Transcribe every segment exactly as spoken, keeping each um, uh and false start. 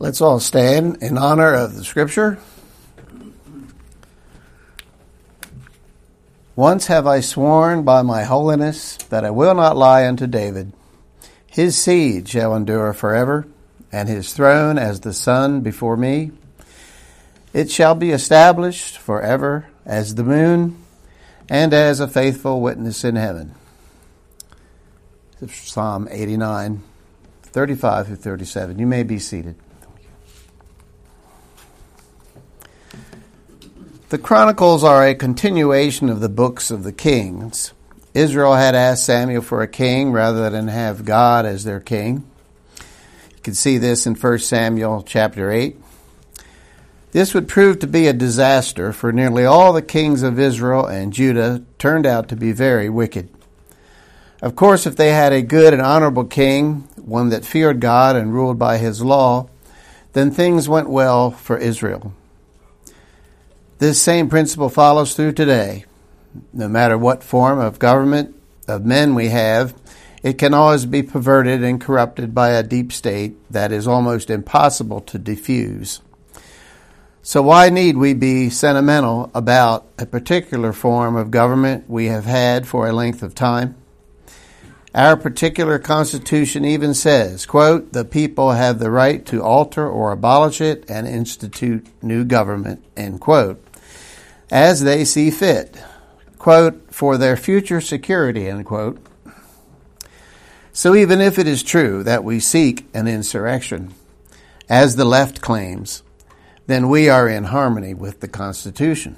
Let's all stand in honor of the scripture. Once have I sworn by my holiness that I will not lie unto David. His seed shall endure forever, and his throne as the sun before me. It shall be established forever as the moon, and as a faithful witness in heaven. Psalm eighty-nine, thirty-five through thirty-seven. You may be seated. The Chronicles are a continuation of the books of the kings. Israel had asked Samuel for a king rather than have God as their king. You can see this in First Samuel chapter eight. This would prove to be a disaster, for nearly all the kings of Israel and Judah turned out to be very wicked. Of course, if they had a good and honorable king, one that feared God and ruled by his law, then things went well for Israel. This same principle follows through today. No matter what form of government of men we have, it can always be perverted and corrupted by a deep state that is almost impossible to diffuse. So why need we be sentimental about a particular form of government we have had for a length of time? Our particular Constitution even says, quote, the people have the right to alter or abolish it and institute new government, end quote, as they see fit, quote, for their future security, end quote. So even if it is true that we seek an insurrection, as the left claims, then we are in harmony with the Constitution.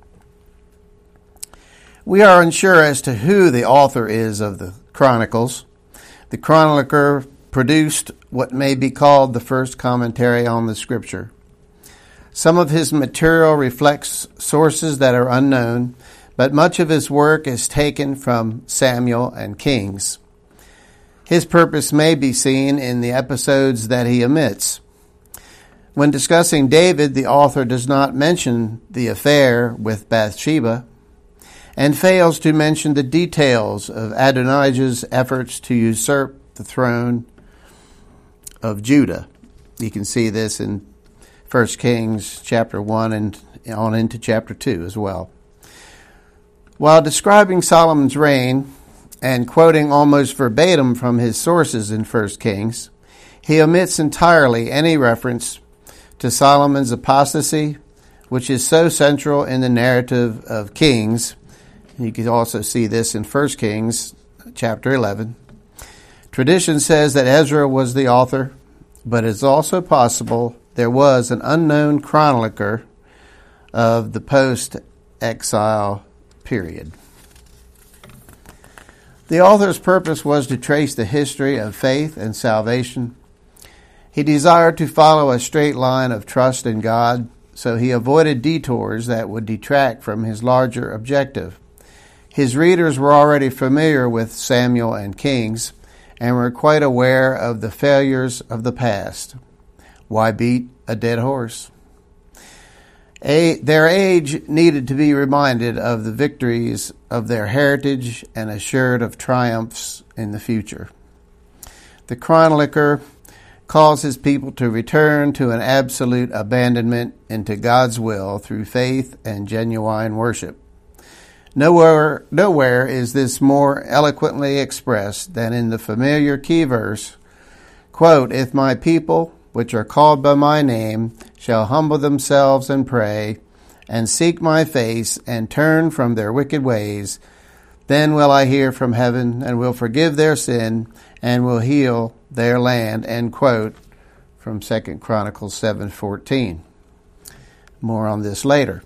We are unsure as to who the author is of the Chronicles. The chronicler produced what may be called the first commentary on the Scripture. Some of his material reflects sources that are unknown, but much of his work is taken from Samuel and Kings. His purpose may be seen in the episodes that he omits. When discussing David, the author does not mention the affair with Bathsheba, and fails to mention the details of Adonijah's efforts to usurp the throne of Judah. You can see this in First Kings chapter one and on into chapter two as well. While describing Solomon's reign and quoting almost verbatim from his sources in First Kings, he omits entirely any reference to Solomon's apostasy, which is so central in the narrative of Kings. You can also see this in First Kings chapter eleven. Tradition says that Ezra was the author, but it's also possible there was an unknown chronicler of the post-exile period. The author's purpose was to trace the history of faith and salvation. He desired to follow a straight line of trust in God, so he avoided detours that would detract from his larger objective. His readers were already familiar with Samuel and Kings and were quite aware of the failures of the past. Why beat a dead horse? A, their age needed to be reminded of the victories of their heritage and assured of triumphs in the future. The chronicler calls his people to return to an absolute abandonment into God's will through faith and genuine worship. Nowhere, nowhere is this more eloquently expressed than in the familiar key verse, quote, if my people, which are called by my name, shall humble themselves and pray, and seek my face, and turn from their wicked ways, then will I hear from heaven, and will forgive their sin, and will heal their land, end quote, from Second Chronicles seven fourteen. More on this later.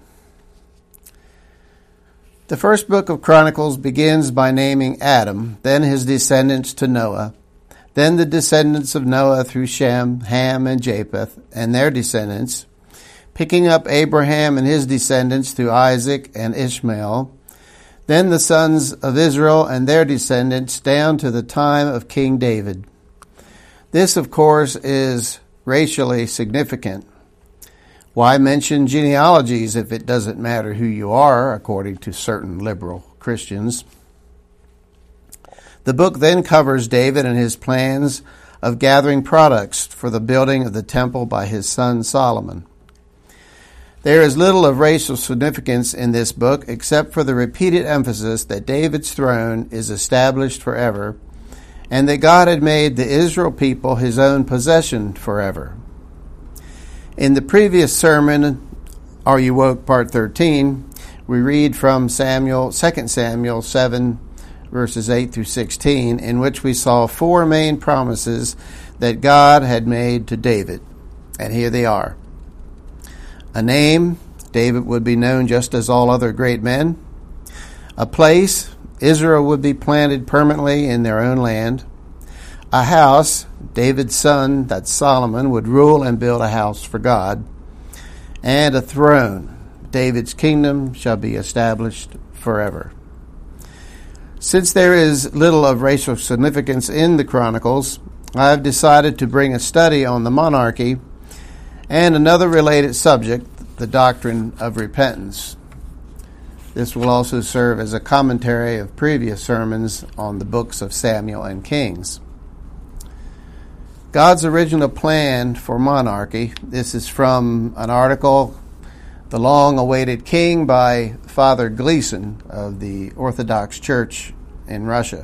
The first book of Chronicles begins by naming Adam, then his descendants to Noah, then the descendants of Noah through Shem, Ham, and Japheth, and their descendants, picking up Abraham and his descendants through Isaac and Ishmael, then the sons of Israel and their descendants down to the time of King David. This, of course, is racially significant. Why mention genealogies if it doesn't matter who you are, according to certain liberal Christians? The book then covers David and his plans of gathering products for the building of the temple by his son Solomon. There is little of racial significance in this book except for the repeated emphasis that David's throne is established forever and that God had made the Israel people his own possession forever. In the previous sermon, Are You Woke, Part thirteen, we read from Samuel, Second Samuel seven, verses eight through sixteen, in which we saw four main promises that God had made to David. And here they are. A name, David would be known just as all other great men. A place, Israel would be planted permanently in their own land. A house, David's son, that's Solomon, would rule and build a house for God. And a throne, David's kingdom shall be established forever. Since there is little of racial significance in the Chronicles, I have decided to bring a study on the monarchy and another related subject, the doctrine of repentance. This will also serve as a commentary of previous sermons on the books of Samuel and Kings. God's original plan for monarchy, this is from an article, The Long-Awaited King, by Father Gleason of the Orthodox Church in Russia.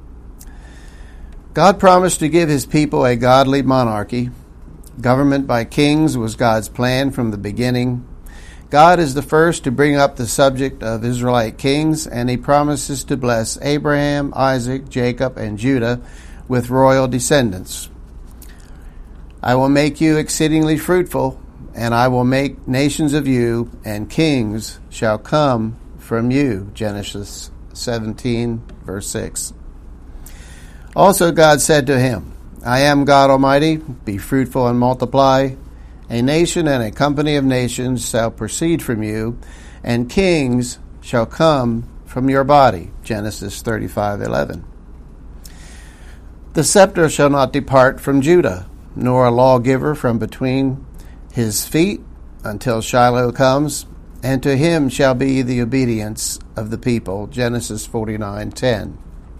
God promised to give his people a godly monarchy. Government by kings was God's plan from the beginning. God is the first to bring up the subject of Israelite kings, and he promises to bless Abraham, Isaac, Jacob, and Judah with royal descendants. I will make you exceedingly fruitful, and I will make nations of you, and kings shall come from you. Genesis seventeen, verse six. Also God said to him, I am God Almighty, be fruitful and multiply. A nation and a company of nations shall proceed from you, and kings shall come from your body. Genesis thirty-five, eleven. The scepter shall not depart from Judah, nor a lawgiver from between his feet until Shiloh comes, and to him shall be the obedience of the people. Genesis forty-nine, ten.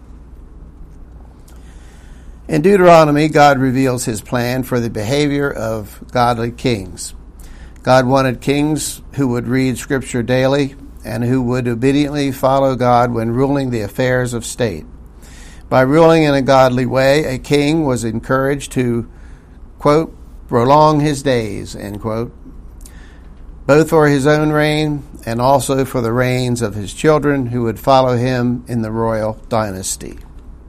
In Deuteronomy, God reveals his plan for the behavior of godly kings. God wanted kings who would read Scripture daily and who would obediently follow God when ruling the affairs of state. By ruling in a godly way, a king was encouraged to, quote, prolong his days, end quote, both for his own reign and also for the reigns of his children who would follow him in the royal dynasty.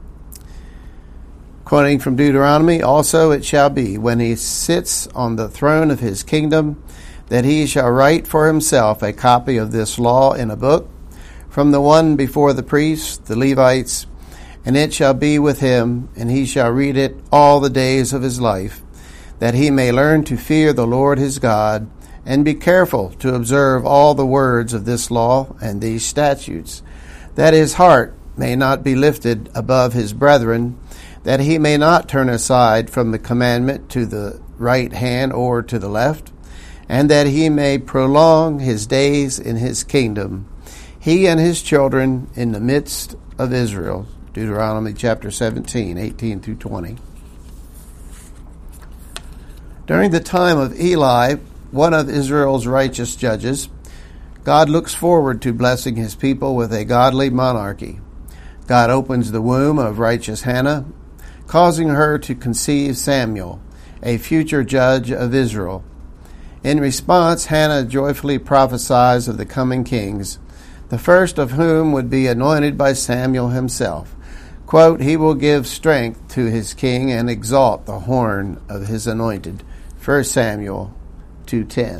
Quoting from Deuteronomy, also it shall be, when he sits on the throne of his kingdom, that he shall write for himself a copy of this law in a book, from the one before the priests, the Levites, and it shall be with him, and he shall read it all the days of his life, that he may learn to fear the Lord his God, and be careful to observe all the words of this law and these statutes, that his heart may not be lifted above his brethren, that he may not turn aside from the commandment to the right hand or to the left, and that he may prolong his days in his kingdom, he and his children in the midst of Israel. Deuteronomy chapter seventeen, eighteen through twenty. During the time of Eli, one of Israel's righteous judges, God looks forward to blessing his people with a godly monarchy. God opens the womb of righteous Hannah, causing her to conceive Samuel, a future judge of Israel. In response, Hannah joyfully prophesies of the coming kings, the first of whom would be anointed by Samuel himself. Quote, he will give strength to his king and exalt the horn of his anointed. First Samuel two ten.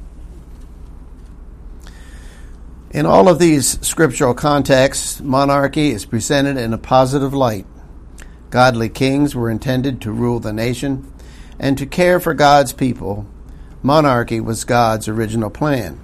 In all of these scriptural contexts, monarchy is presented in a positive light. Godly kings were intended to rule the nation and to care for God's people. Monarchy was God's original plan.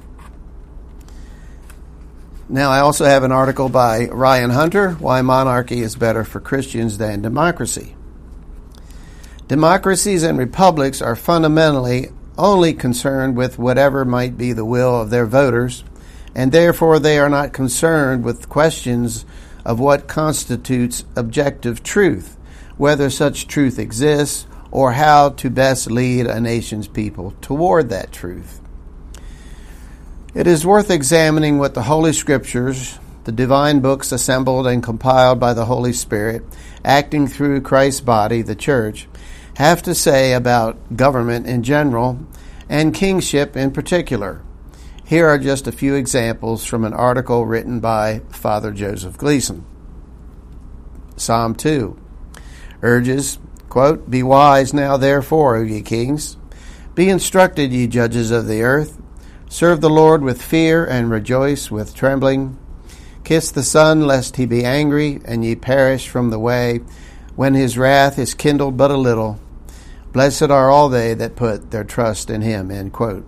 Now, I also have an article by Ryan Hunter, Why Monarchy is Better for Christians Than Democracy. Democracies and republics are fundamentally only concerned with whatever might be the will of their voters, and therefore they are not concerned with questions of what constitutes objective truth whether such truth exists, or how to best lead a nation's people toward that truth. It is worth examining what the Holy Scriptures, the divine books assembled and compiled by the Holy Spirit, acting through Christ's body, the church, have to say about government in general and kingship in particular. Here are just a few examples from an article written by Father Joseph Gleason. Psalm two urges, quote, "Be wise now therefore, O ye kings. Be instructed, ye judges of the earth. Serve the Lord with fear and rejoice with trembling. Kiss the Son, lest he be angry, and ye perish from the way, when his wrath is kindled but a little. Blessed are all they that put their trust in him," end quote.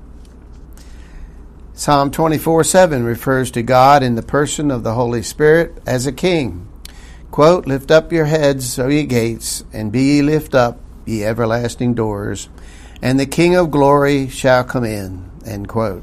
Psalm twenty-four seven refers to God in the person of the Holy Spirit as a king. Quote, "Lift up your heads, O ye gates, and be ye lift up, ye everlasting doors, and the King of glory shall come in," end quote.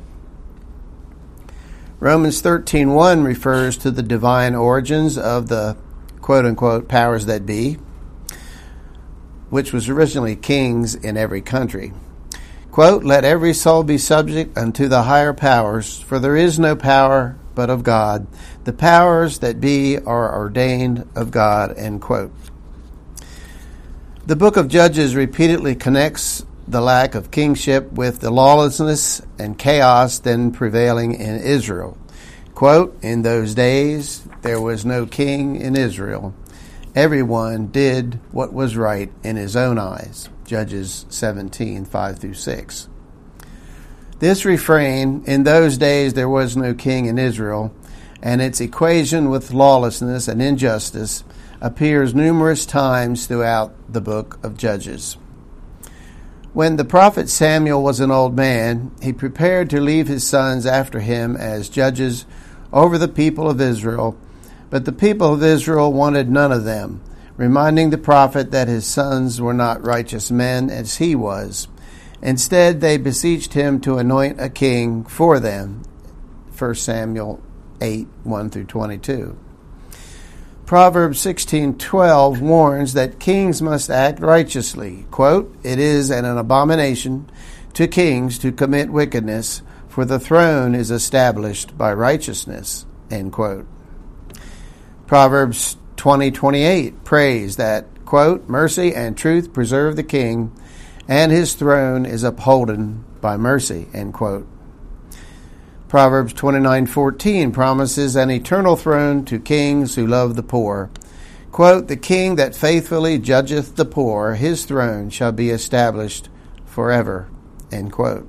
Romans thirteen one refers to the divine origins of the quote-unquote powers that be, which was originally kings in every country. Quote, "Let every soul be subject unto the higher powers, for there is no power but of God. The powers that be are ordained of God," end quote. The book of Judges repeatedly connects the lack of kingship with the lawlessness and chaos then prevailing in Israel. Quote, "In those days there was no king in Israel. Everyone did what was right in his own eyes." Judges seventeen, five through six. This refrain, "in those days there was no king in Israel," and its equation with lawlessness and injustice appears numerous times throughout the book of Judges. When the prophet Samuel was an old man, he prepared to leave his sons after him as judges over the people of Israel, but the people of Israel wanted none of them, reminding the prophet that his sons were not righteous men as he was. Instead, they beseeched him to anoint a king for them. First Samuel eight, one through twenty-two. Proverbs sixteen twelve warns that kings must act righteously. Quote, "It is an abomination to kings to commit wickedness, for the throne is established by righteousness," end quote. Proverbs twenty twenty-eight prays that, quote, "Mercy and truth preserve the king, and his throne is upholden by mercy," end quote. Proverbs twenty-nine fourteen promises an eternal throne to kings who love the poor. Quote, "The king that faithfully judgeth the poor, his throne shall be established forever," end quote.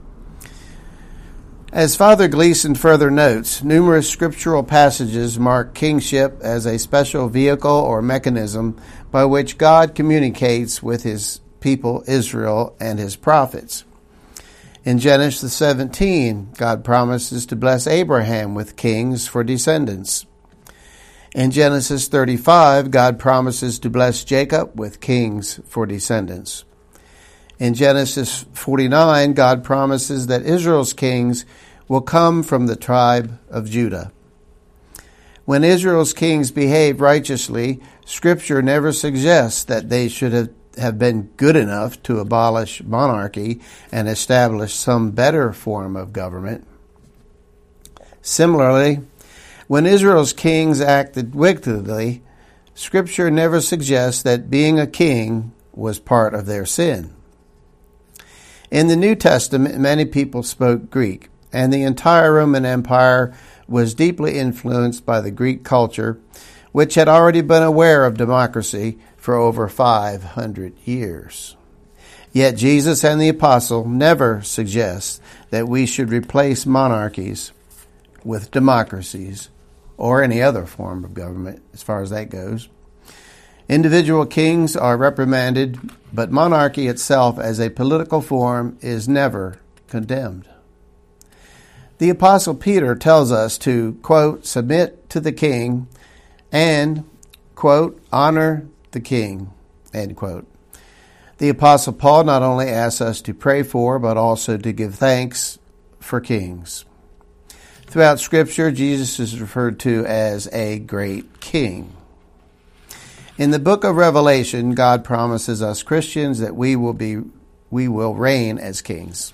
As Father Gleason further notes, numerous scriptural passages mark kingship as a special vehicle or mechanism by which God communicates with his people Israel and his prophets. In Genesis seventeen, God promises to bless Abraham with kings for descendants. In Genesis thirty-five, God promises to bless Jacob with kings for descendants. In Genesis forty-nine, God promises that Israel's kings will come from the tribe of Judah. When Israel's kings behave righteously, Scripture never suggests that they should have have been good enough to abolish monarchy and establish some better form of government. Similarly, when Israel's kings acted wickedly, Scripture never suggests that being a king was part of their sin. In the New Testament, many people spoke Greek, and the entire Roman Empire was deeply influenced by the Greek culture, which had already been aware of democracy for over five hundred years. Yet Jesus and the apostle never suggest that we should replace monarchies with democracies or any other form of government, as far as that goes. Individual kings are reprimanded, but monarchy itself as a political form is never condemned. The Apostle Peter tells us to, quote, "submit to the king," and, quote, "honor the king," end quote. The Apostle Paul not only asks us to pray for, but also to give thanks for kings. Throughout Scripture, Jesus is referred to as a great king. In the book of Revelation, God promises us Christians that we will be we will reign as kings.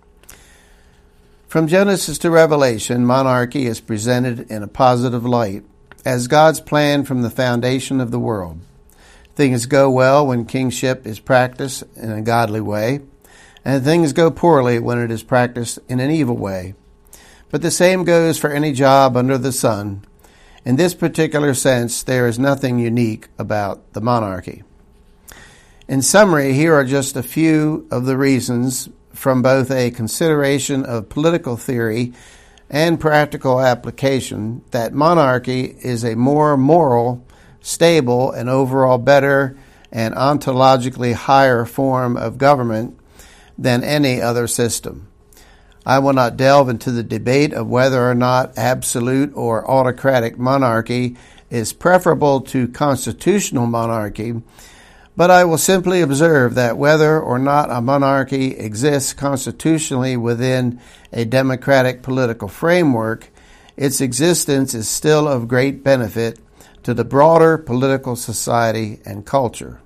From Genesis to Revelation, monarchy is presented in a positive light as God's plan from the foundation of the world. Things go well when kingship is practiced in a godly way, and things go poorly when it is practiced in an evil way. But the same goes for any job under the sun. In this particular sense, there is nothing unique about the monarchy. In summary, here are just a few of the reasons from both a consideration of political theory and practical application that monarchy is a more moral, stable, and overall better and ontologically higher form of government than any other system. I will not delve into the debate of whether or not absolute or autocratic monarchy is preferable to constitutional monarchy, but I will simply observe that whether or not a monarchy exists constitutionally within a democratic political framework, its existence is still of great benefit to the broader political society and culture.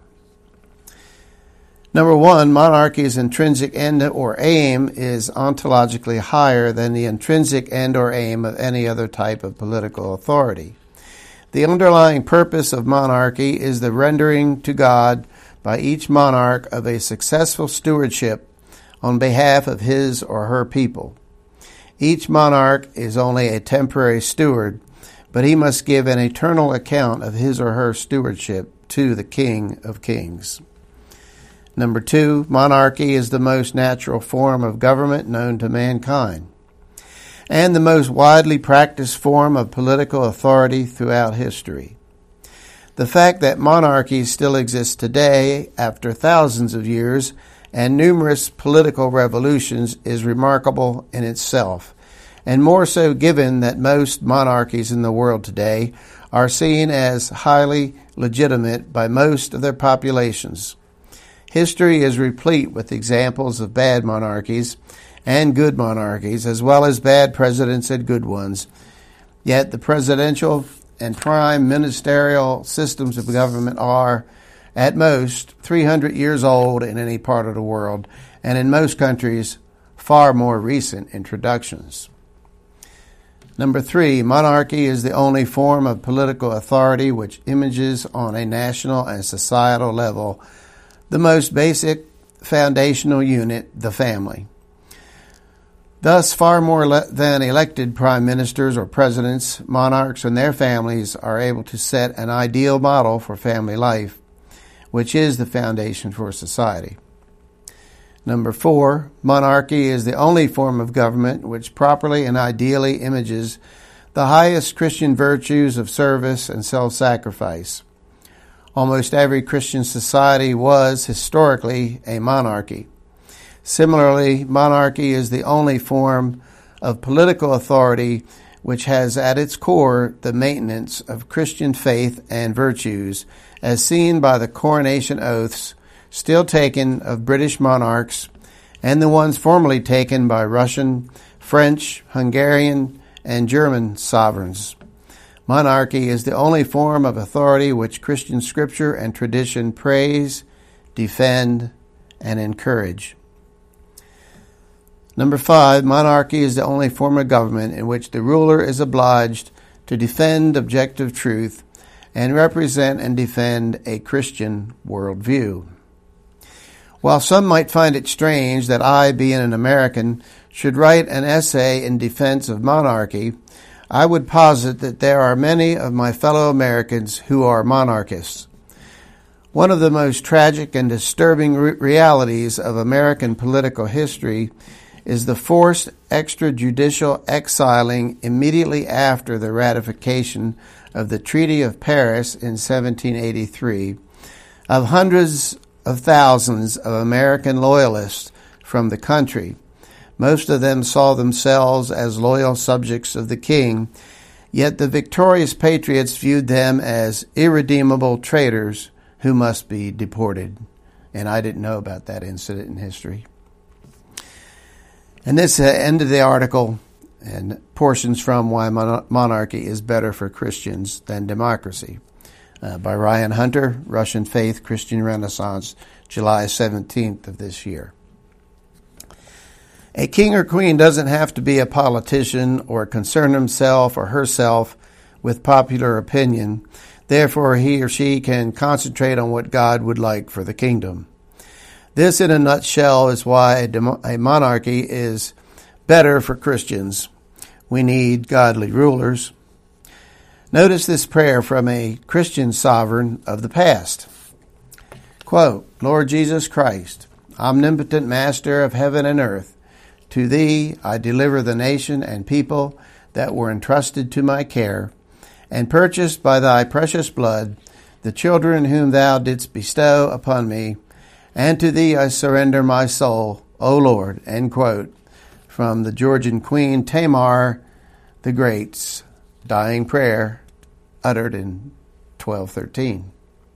Number one, monarchy's intrinsic end or aim is ontologically higher than the intrinsic end or aim of any other type of political authority. The underlying purpose of monarchy is the rendering to God by each monarch of a successful stewardship on behalf of his or her people. Each monarch is only a temporary steward, but he must give an eternal account of his or her stewardship to the King of Kings. Number two, monarchy is the most natural form of government known to mankind, and the most widely practiced form of political authority throughout history. The fact that monarchy still exists today, after thousands of years and numerous political revolutions, is remarkable in itself, and more so given that most monarchies in the world today are seen as highly legitimate by most of their populations. History is replete with examples of bad monarchies and good monarchies, as well as bad presidents and good ones. Yet the presidential and prime ministerial systems of government are, at most, three hundred years old in any part of the world, and in most countries, far more recent introductions. Number three, monarchy is the only form of political authority which images on a national and societal level the most basic foundational unit, the family. Thus, far more le- than elected prime ministers or presidents, monarchs and their families are able to set an ideal model for family life, which is the foundation for society. Number four, monarchy is the only form of government which properly and ideally images the highest Christian virtues of service and self-sacrifice. Almost every Christian society was, historically, a monarchy. Similarly, monarchy is the only form of political authority which has at its core the maintenance of Christian faith and virtues, as seen by the coronation oaths still taken of British monarchs and the ones formerly taken by Russian, French, Hungarian, and German sovereigns. Monarchy is the only form of authority which Christian scripture and tradition praise, defend, and encourage. Number five, monarchy is the only form of government in which the ruler is obliged to defend objective truth and represent and defend a Christian worldview. While some might find it strange that I, being an American, should write an essay in defense of monarchy, I would posit that there are many of my fellow Americans who are monarchists. One of the most tragic and disturbing re- realities of American political history is the forced extrajudicial exiling immediately after the ratification of the Treaty of Paris in seventeen eighty-three of hundreds of thousands of American loyalists from the country. Most of them saw themselves as loyal subjects of the king, yet the victorious patriots viewed them as irredeemable traitors who must be deported. And I didn't know about that incident in history. And this uh, ended the article and portions from Why Mon- Monarchy is Better for Christians Than Democracy. uh, by Ryan Hunter, Russian Faith, Christian Renaissance, July seventeenth of this year. A king or queen doesn't have to be a politician or concern himself or herself with popular opinion. Therefore, he or she can concentrate on what God would like for the kingdom. This, in a nutshell, is why a, dem- a monarchy is better for Christians. We need godly rulers. Notice this prayer from a Christian sovereign of the past. Quote, Lord Jesus Christ, omnipotent master of heaven and earth, to thee I deliver the nation and people that were entrusted to my care, and purchased by thy precious blood the children whom thou didst bestow upon me, and to thee I surrender my soul, O Lord. End quote. From the Georgian Queen Tamar the Great's dying prayer uttered in twelve thirteen.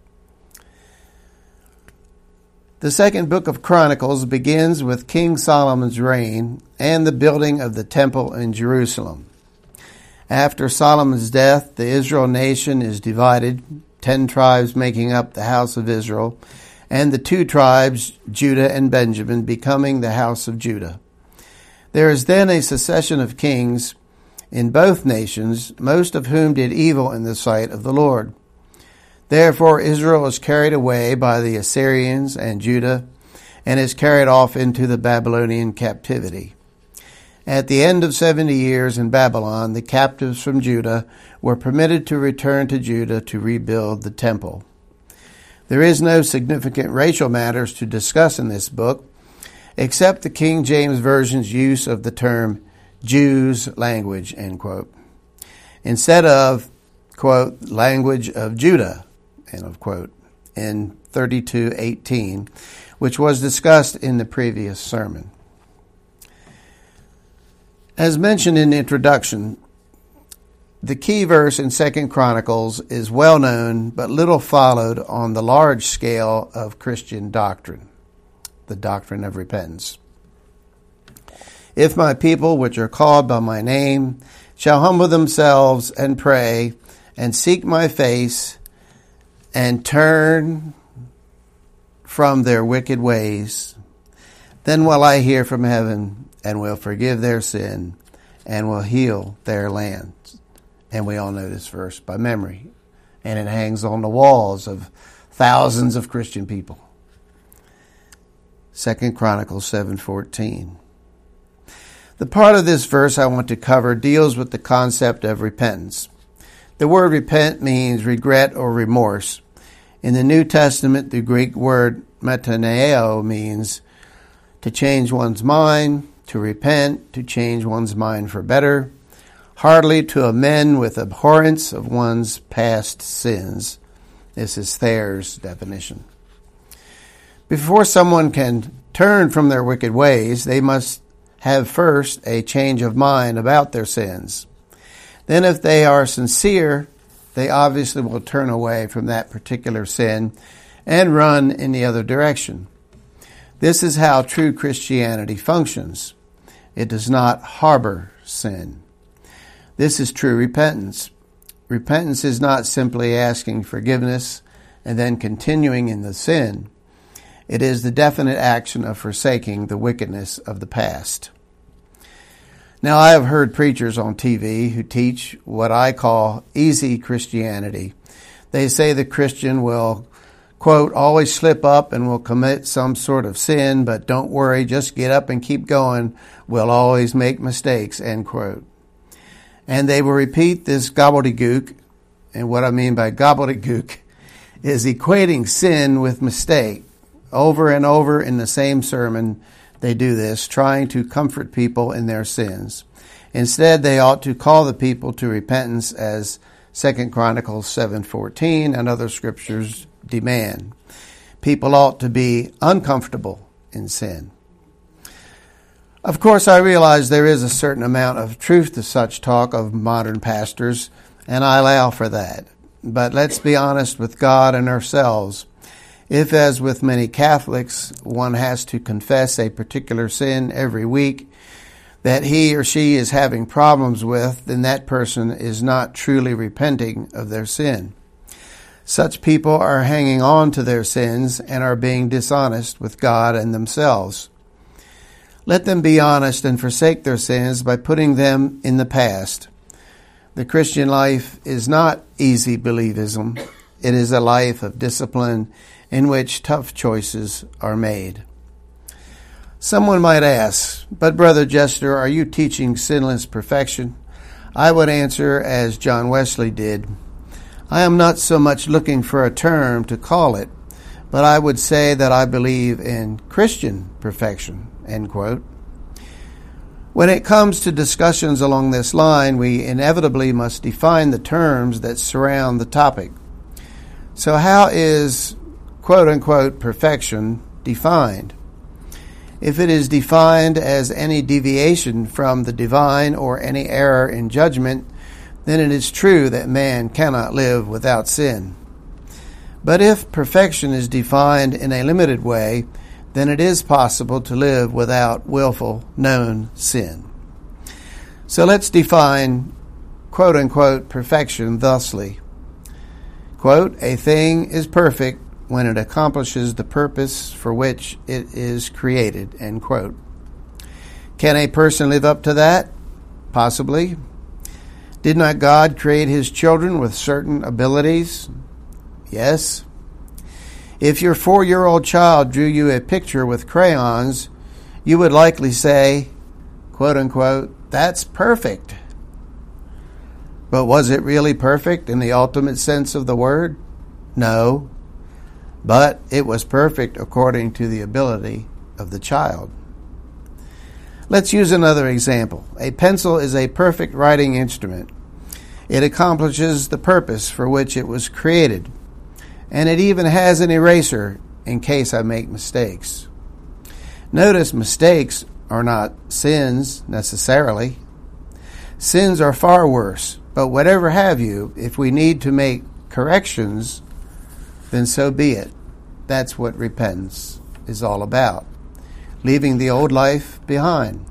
The second book of Chronicles begins with King Solomon's reign and the building of the temple in Jerusalem. After Solomon's death, the Israel nation is divided, ten tribes making up the house of Israel, and the two tribes, Judah and Benjamin, becoming the house of Judah. There is then a succession of kings in both nations, most of whom did evil in the sight of the Lord. Therefore Israel is carried away by the Assyrians and Judah, and is carried off into the Babylonian captivity. At the end of seventy years in Babylon, the captives from Judah were permitted to return to Judah to rebuild the temple. There is no significant racial matters to discuss in this book, except the King James Version's use of the term Jews' language, end quote, instead of, quote, language of Judah, end of quote, in thirty-two eighteen, which was discussed in the previous sermon. As mentioned in the introduction, the key verse in Second Chronicles is well known but little followed on the large scale of Christian doctrine, the doctrine of repentance. If my people, which are called by my name, shall humble themselves and pray and seek my face and turn from their wicked ways, then will I hear from heaven and will forgive their sin and will heal their land. And we all know this verse by memory. And it hangs on the walls of thousands of Christian people. Second Chronicles seven fourteen. The part of this verse I want to cover deals with the concept of repentance. The word repent means regret or remorse. In the New Testament, the Greek word metaneo means to change one's mind, to repent, to change one's mind for better, heartily to amend with abhorrence of one's past sins. This is Thayer's definition. Before someone can turn from their wicked ways, they must have first a change of mind about their sins. Then if they are sincere, they obviously will turn away from that particular sin and run in the other direction. This is how true Christianity functions. It does not harbor sin. This is true repentance. Repentance is not simply asking forgiveness and then continuing in the sin. It is the definite action of forsaking the wickedness of the past. Now, I have heard preachers on T V who teach what I call easy Christianity. They say the Christian will, quote, always slip up and will commit some sort of sin, but don't worry, just get up and keep going. We'll always make mistakes, end quote. And they will repeat this gobbledygook, and what I mean by gobbledygook is equating sin with mistake. Over and over in the same sermon, they do this, trying to comfort people in their sins. Instead, they ought to call the people to repentance as Second Chronicles seven fourteen and other scriptures demand. People ought to be uncomfortable in sin. Of course, I realize there is a certain amount of truth to such talk of modern pastors, and I allow for that. But let's be honest with God and ourselves. If, as with many Catholics, one has to confess a particular sin every week that he or she is having problems with, then that person is not truly repenting of their sin. Such people are hanging on to their sins and are being dishonest with God and themselves. Let them be honest and forsake their sins by putting them in the past. The Christian life is not easy believism. It is a life of discipline in which tough choices are made. Someone might ask, but Brother Jester, are you teaching sinless perfection? I would answer as John Wesley did. I am not so much looking for a term to call it, but I would say that I believe in Christian perfection, end quote. When it comes to discussions along this line, we inevitably must define the terms that surround the topic. So how is quote-unquote perfection defined? If it is defined as any deviation from the divine or any error in judgment, then it is true that man cannot live without sin. But if perfection is defined in a limited way, then it is possible to live without willful, known sin. So let's define quote-unquote perfection thusly. Quote, a thing is perfect when it accomplishes the purpose for which it is created, end quote. Can a person live up to that? Possibly. Did not God create his children with certain abilities? Yes. If your four-year-old child drew you a picture with crayons, you would likely say, quote unquote, that's perfect. But was it really perfect in the ultimate sense of the word? No. But it was perfect according to the ability of the child. Let's use another example. A pencil is a perfect writing instrument. It accomplishes the purpose for which it was created. And it even has an eraser in case I make mistakes. Notice mistakes are not sins necessarily. Sins are far worse. But whatever have you, if we need to make corrections, then so be it. That's what repentance is all about. Leaving the old life behind.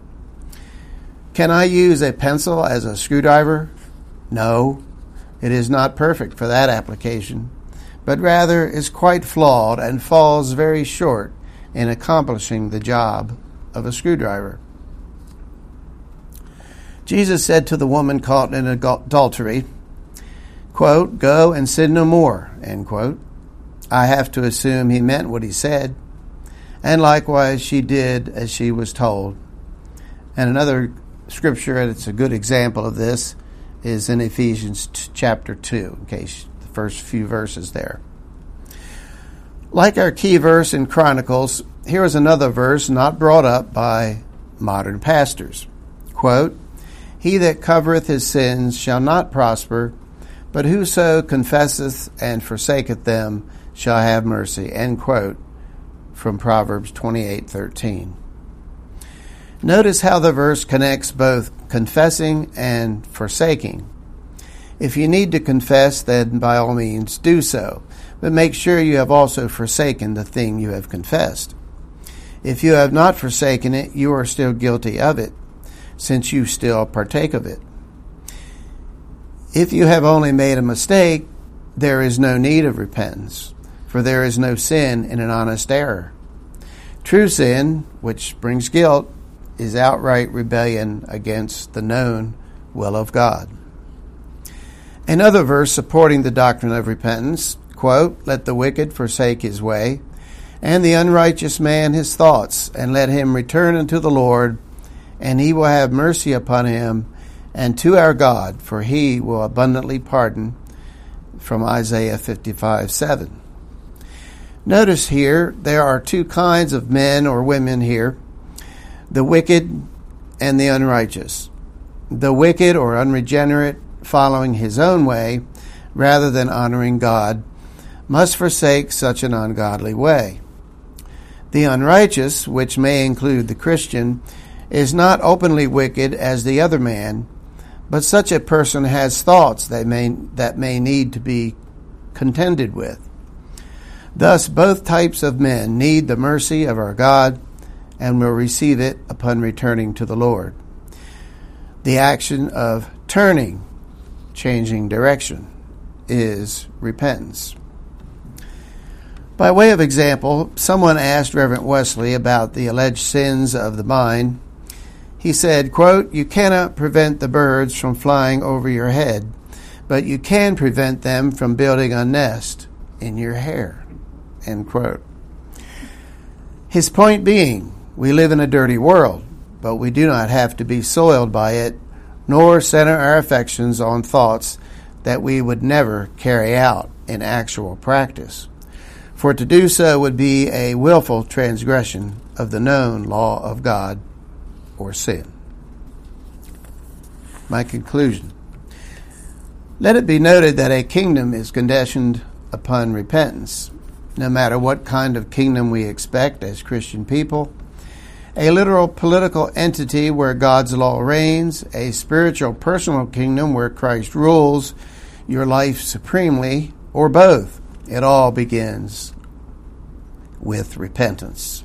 Can I use a pencil as a screwdriver? No, it is not perfect for that application, but rather is quite flawed and falls very short in accomplishing the job of a screwdriver. Jesus said to the woman caught in adultery, quote, go and sin no more, end quote. I have to assume he meant what he said. And likewise, she did as she was told. And another scripture, and it's a good example of this, is in Ephesians chapter two, in case the first few verses there. Like our key verse in Chronicles, here is another verse not brought up by modern pastors. Quote, he that covereth his sins shall not prosper, but whoso confesseth and forsaketh them shall have mercy, end quote, from Proverbs twenty-eight thirteen. Notice how the verse connects both confessing and forsaking. If you need to confess, then by all means do so, but make sure you have also forsaken the thing you have confessed. If you have not forsaken it, you are still guilty of it, since you still partake of it. If you have only made a mistake, there is no need of repentance, for there is no sin in an honest error. True sin, which brings guilt, is outright rebellion against the known will of God. Another verse supporting the doctrine of repentance, quote, let the wicked forsake his way, and the unrighteous man his thoughts, and let him return unto the Lord, and he will have mercy upon him, and to our God, for he will abundantly pardon, from Isaiah fifty-five seven. Notice here, there are two kinds of men or women here, the wicked and the unrighteous. The wicked or unregenerate, following his own way, rather than honoring God, must forsake such an ungodly way. The unrighteous, which may include the Christian, is not openly wicked as the other man, but such a person has thoughts that may, that may need to be contended with. Thus, both types of men need the mercy of our God and will receive it upon returning to the Lord. The action of turning, changing direction, is repentance. By way of example, someone asked Reverend Wesley about the alleged sins of the mind. He said, quote, "You cannot prevent the birds from flying over your head, but you can prevent them from building a nest in your hair," end quote. His point being, we live in a dirty world, but we do not have to be soiled by it, nor center our affections on thoughts that we would never carry out in actual practice. For to do so would be a willful transgression of the known law of God, or sin. My conclusion. Let it be noted that a kingdom is conditioned upon repentance. No matter what kind of kingdom we expect as Christian people, a literal political entity where God's law reigns, a spiritual personal kingdom where Christ rules your life supremely, or both, it all begins with repentance.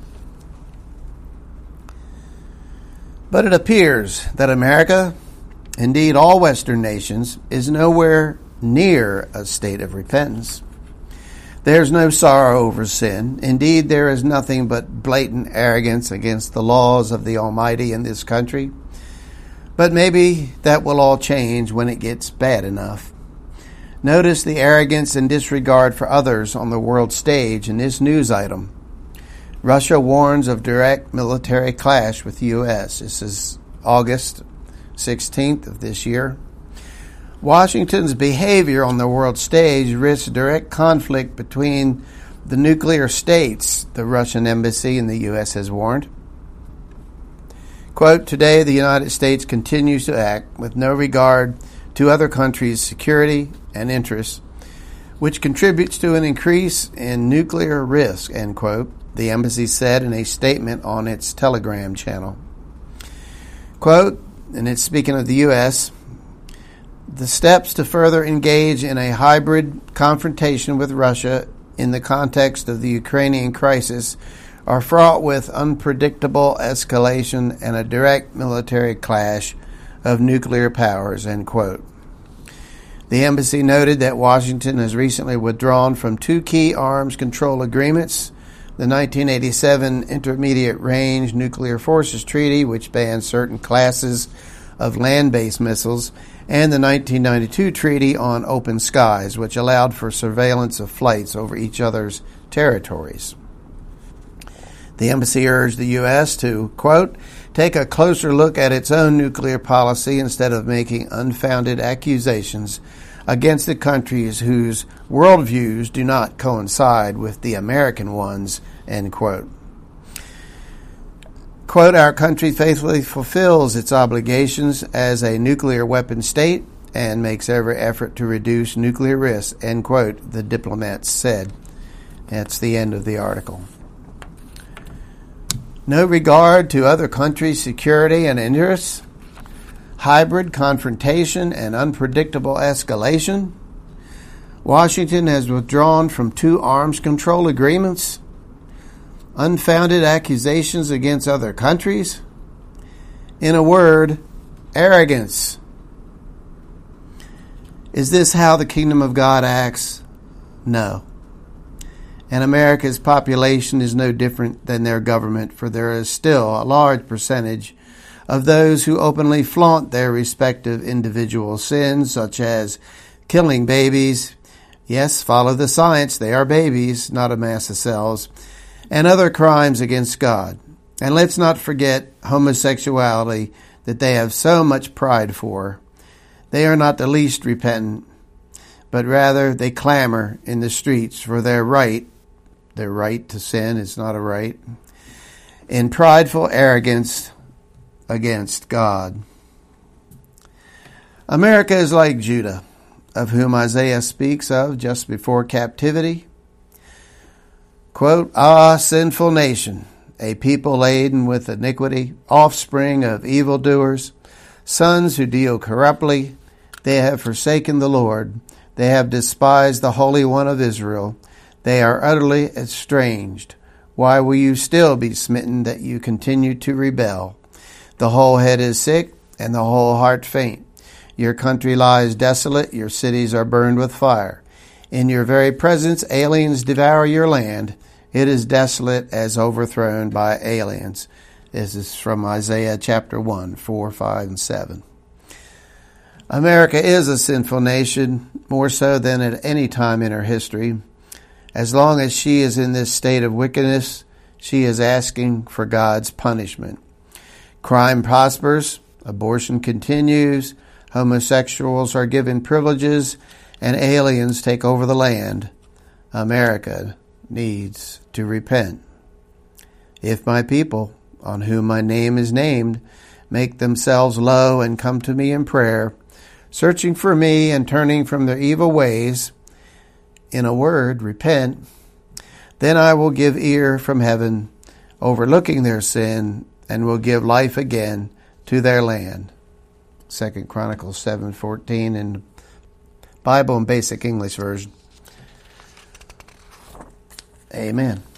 But it appears that America, indeed all Western nations, is nowhere near a state of repentance. There's no sorrow over sin. Indeed, there is nothing but blatant arrogance against the laws of the Almighty in this country. But maybe that will all change when it gets bad enough. Notice the arrogance and disregard for others on the world stage in this news item. Russia warns of direct military clash with the U S. This is August sixteenth of this year. Washington's behavior on the world stage risks direct conflict between the nuclear states, the Russian embassy in the U S has warned. Quote, "Today the United States continues to act with no regard to other countries' security and interests, which contributes to an increase in nuclear risk," end quote, the embassy said in a statement on its Telegram channel. Quote, and it's speaking of the U S, "The steps to further engage in a hybrid confrontation with Russia in the context of the Ukrainian crisis are fraught with unpredictable escalation and a direct military clash of nuclear powers," end quote. The embassy noted that Washington has recently withdrawn from two key arms control agreements, the nineteen eighty-seven Intermediate Range Nuclear Forces Treaty, which bans certain classes of land-based missiles, and the nineteen ninety-two Treaty on Open Skies, which allowed for surveillance of flights over each other's territories. The embassy urged the U S to, quote, "take a closer look at its own nuclear policy instead of making unfounded accusations against the countries whose worldviews do not coincide with the American ones," end quote. Quote, "Our country faithfully fulfills its obligations as a nuclear weapon state and makes every effort to reduce nuclear risks," end quote, the diplomats said. That's the end of the article. No regard to other countries' security and interests, hybrid confrontation and unpredictable escalation. Washington has withdrawn from two arms control agreements. Unfounded accusations against other countries. In a word, arrogance. Is this how the kingdom of God acts? No. And America's population is no different than their government, for there is still a large percentage of those who openly flaunt their respective individual sins, such as killing babies. Yes, follow the science. They are babies, not a mass of cells. And other crimes against God. And let's not forget homosexuality that they have so much pride for. They are not the least repentant, but rather they clamor in the streets for their right. Their right to sin is not a right. In prideful arrogance against God. America is like Judah, of whom Isaiah speaks of just before captivity. Quote, "Ah, sinful nation, a people laden with iniquity, offspring of evildoers, sons who deal corruptly. They have forsaken the Lord. They have despised the Holy One of Israel. They are utterly estranged. Why will you still be smitten that you continue to rebel? The whole head is sick and the whole heart faint. Your country lies desolate. Your cities are burned with fire. In your very presence, aliens devour your land. It is desolate as overthrown by aliens. This is from Isaiah chapter one, four, five, and seven. America is a sinful nation, more so than at any time in her history. As long as she is in this state of wickedness, she is asking for God's punishment. Crime prospers, abortion continues, homosexuals are given privileges, and aliens take over the land. America needs to repent. If my people, on whom my name is named, make themselves low and come to me in prayer, searching for me and turning from their evil ways, in a word, repent, then I will give ear from heaven, overlooking their sin, and will give life again to their land. Second Chronicles seven fourteen in Bible and Basic English Version. Amen.